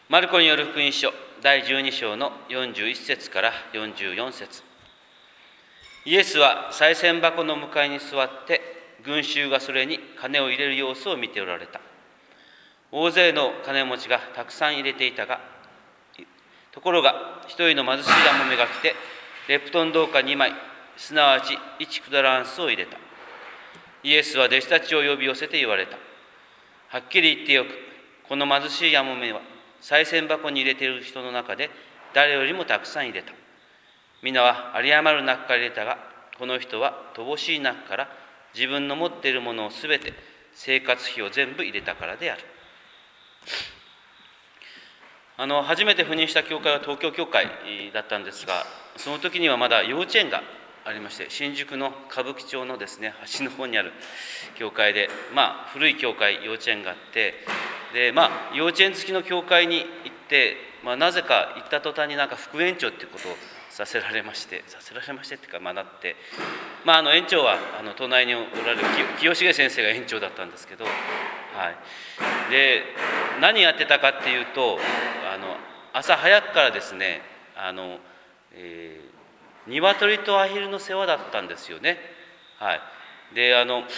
マルコによる福音書第12章の41節から44節。イエスは賽銭箱の向かいに座って、群衆がそれに金を入れる様子を見ておられた。大勢の金持ちがたくさん入れていたが、ところが一人の貧しいやもめが来て、レプトン銅貨2枚、すなわち1クダランスを入れた。イエスは弟子たちを呼び寄せて言われた。はっきり言ってよく、この貧しいやもめは、賽銭箱に入れている人の中で誰よりもたくさん入れた。皆は有り余る中から入れたが、この人は乏しい中から自分の持っているものをすべて、生活費を全部入れたからである。初めて赴任した教会は東京教会だったんですが、その時にはまだ幼稚園がありまして、新宿の歌舞伎町のですね、端の方にある教会で、古い教会、幼稚園があって、で幼稚園付きの教会に行って、なぜか行った途端に副園長っていうことをさせられましてっていうかなって、園長は隣におられる清重先生が園長だったんですけど、で何やってたかっていうと、朝早くからですね、鶏とアヒルの世話だったんですよね。で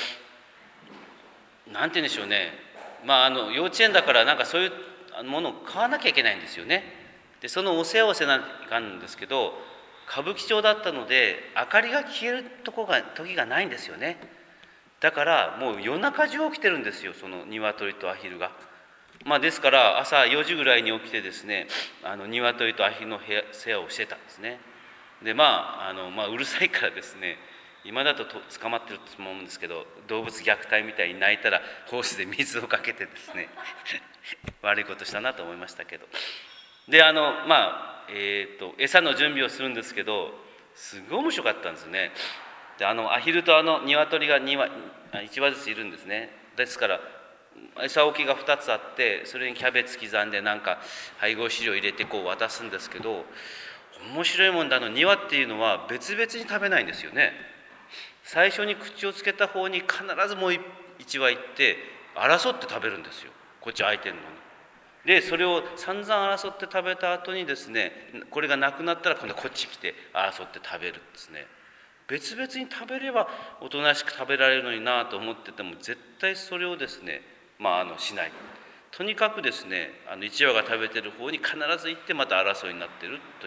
なんて言うんでしょうね、幼稚園だからそういうものを買わなきゃいけないんですよね。でそのお世話をせなきゃいかんんですけど、歌舞伎町だったので明かりが消える時がないんですよね。だからもう夜中中起きてるんですよ、その鶏とアヒルが。ですから朝4時ぐらいに起きてですね、鶏とアヒルの世話をしてたんですね。でうるさいからですね、今だと捕まってると思うんですけど、動物虐待みたいに泣いたらホースで水をかけてですね悪いことしたなと思いましたけど。で餌の準備をするんですけど、すごい面白かったんですね。でアヒルと鶏が1羽ずついるんですね。ですから餌置きが2つあって、それにキャベツ刻んで配合飼料入れて渡すんですけど、面白いもんで2羽っていうのは別々に食べないんですよね。最初に口をつけた方に必ずもう1羽行って争って食べるんですよ、こっち空いてるのに。でそれを散々争って食べた後にですね、これがなくなったら今度こっち来て争って食べるんですね。別々に食べればおとなしく食べられるのになと思ってても、絶対それをですねしない。とにかくですね、1羽が食べてる方に必ず行ってまた争いになってるという、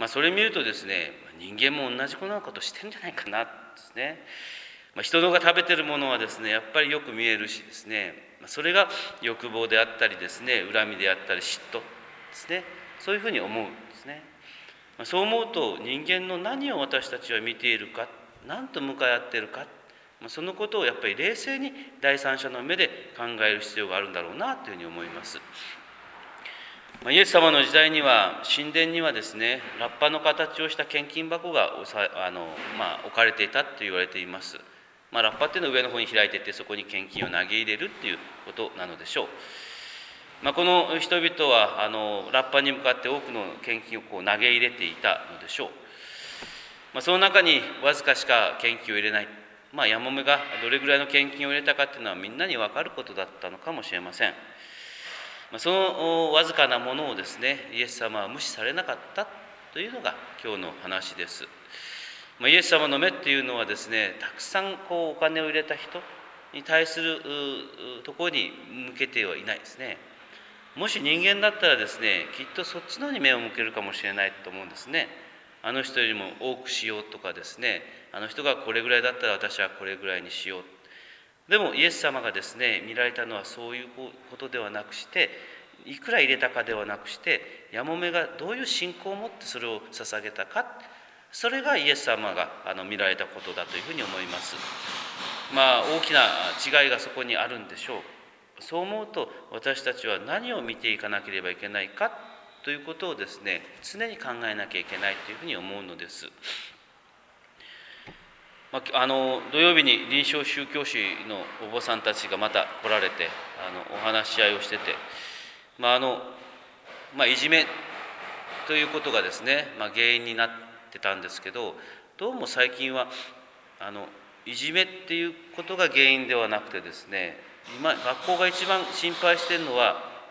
それ見るとですね、人間も同じようなことしてるんじゃないかなですね。人のが食べてるものはですね、やっぱりよく見えるしですね、それが欲望であったりですね、恨みであったり嫉妬ですね、そういうふうに思うんですね。そう思うと、人間の何を私たちは見ているか、何と向かい合っているか、そのことをやっぱり冷静に第三者の目で考える必要があるんだろうなというふうに思います。イエス様の時代には神殿にはですね、ラッパの形をした献金箱が置かれていたと言われています。ラッパっていうのは上の方に開いていって、そこに献金を投げ入れるっていうことなのでしょう。この人々はラッパに向かって多くの献金を投げ入れていたのでしょう。その中にわずかしか献金を入れない、やもめがどれぐらいの献金を入れたかっていうのはみんなに分かることだったのかもしれません。そのわずかなものをですね、イエス様は無視されなかったというのが今日の話です。イエス様の目っていうのはですね、たくさんお金を入れた人に対するところに向けてはいないですね。もし人間だったらですね、きっとそっちの方に目を向けるかもしれないと思うんですね。あの人よりも多くしようとかですね、あの人がこれぐらいだったら私はこれぐらいにしよう。でもイエス様がですね、見られたのはそういうことではなくして、いくら入れたかではなくして、やもめがどういう信仰を持ってそれを捧げたか、それがイエス様が見られたことだというふうに思います。大きな違いがそこにあるんでしょう。そう思うと、私たちは何を見ていかなければいけないかということをですね、常に考えなきゃいけないというふうに思うのです。土曜日に臨床宗教師のお坊さんたちがまた来られてお話し合いをしてて、いじめということがですね、原因になってたんですけど、どうも最近はいじめっていうことが原因ではなくてですね、今学校が一番心配しているのは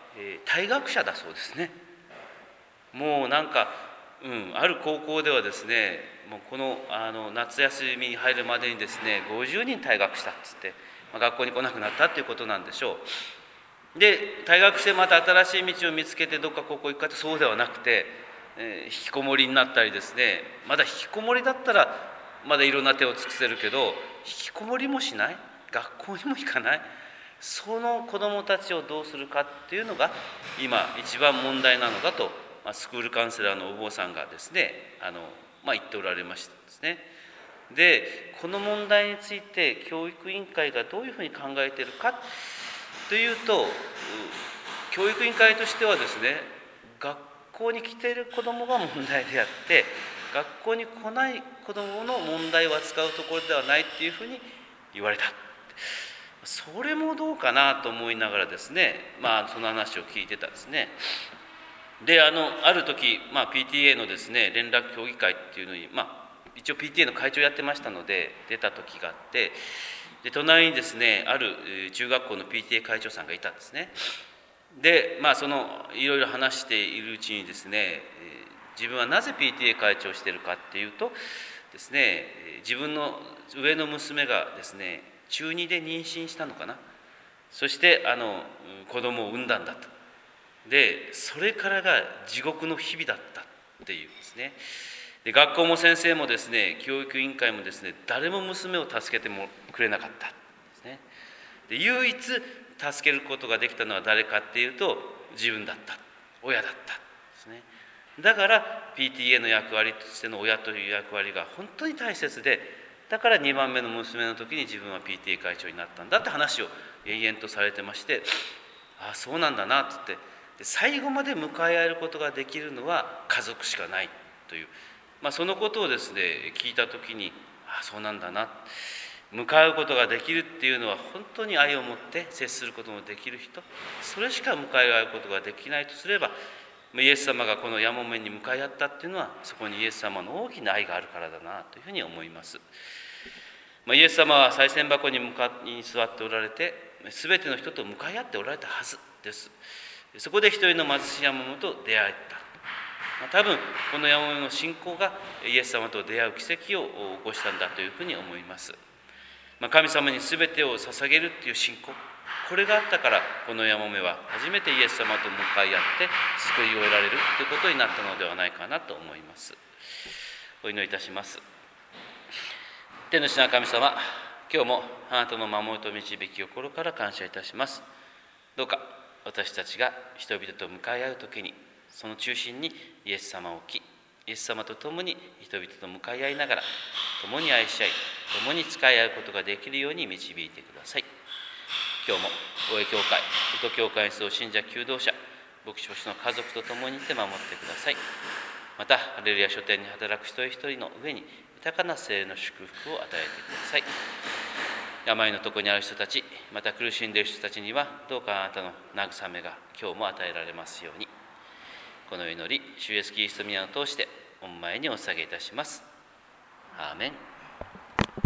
退学者だそうですね。もうなんか、ある高校ではですね、もうこの夏休みに入るまでにですね50人退学したっつって、学校に来なくなったっていうことなんでしょう。で退学してまた新しい道を見つけてどっか高校行くかってそうではなくて、引きこもりになったりですね、まだ引きこもりだったらまだいろんな手を尽くせるけど、引きこもりもしない、学校にも行かない、その子どもたちをどうするかっていうのが今一番問題なのだと、スクールカウンセラーのお坊さんがですね言っておられましたですね。でこの問題について教育委員会がどういうふうに考えているかというと、教育委員会としてはですね、学校に来ている子どもが問題であって学校に来ない子どもの問題を扱うところではないっていうふうに言われた。それもどうかなと思いながらですね、その話を聞いてたんですね。である時、PTA のですね連絡協議会っていうのに、一応 PTA の会長やってましたので出た時があって、で隣にですねある中学校の PTA 会長さんがいたんですね。でそのいろいろ話しているうちにですね、自分はなぜ PTA 会長をしているかっていうとですね、自分の上の娘がですね中2で妊娠したのかな、そして子供を産んだんだと。でそれからが地獄の日々だったっていうんですね。で学校も先生もですね教育委員会もですね誰も娘を助けてもくれなかったんですね。で唯一助けることができたのは誰かっていうと自分だった、親だったんですね。だから PTA の役割としての親という役割が本当に大切で、だから2番目の娘の時に自分は PTA 会長になったんだって話を延々とされてまして、ああそうなんだなっつって、最後まで向かい合えることができるのは家族しかないという、そのことをですね聞いた時に、ああそうなんだな、向かうことができるっていうのは本当に愛を持って接することのできる人、それしか向かい合うことができないとすれば、イエス様がこのやもめに向かい合ったっていうのはそこにイエス様の大きな愛があるからだなというふうに思います。イエス様は賽銭箱に座っておられて全ての人と向かい合っておられたはずです。そこで一人の貧しいやもめと出会えた。多分このやもめの信仰がイエス様と出会う奇跡を起こしたんだというふうに思います。神様に全てを捧げるっていう信仰、これがあったからこのやもめは初めてイエス様と向かい合って救いを得られるということになったのではないかなと思います。お祈りいたします。天の父なる神様、今日もあなたの守りと導きを心から感謝いたします。どうか私たちが人々と向かい合うときにその中心にイエス様を置き、イエス様と共に人々と向かい合いながら共に愛し合い共に使い合うことができるように導いてください。今日も大江教会、宇都教会に集う信者求道者、牧師の家族と共にいて守ってください。またハレルヤ書店に働く一人一人の上に豊かな聖霊の祝福を与えてください。病のとこにある人たち、また苦しんでいる人たちにはどうかあなたの慰めが今日も与えられますように。この祈り、主イエスキリストの皆を通して御前にお捧げいたします。アーメン。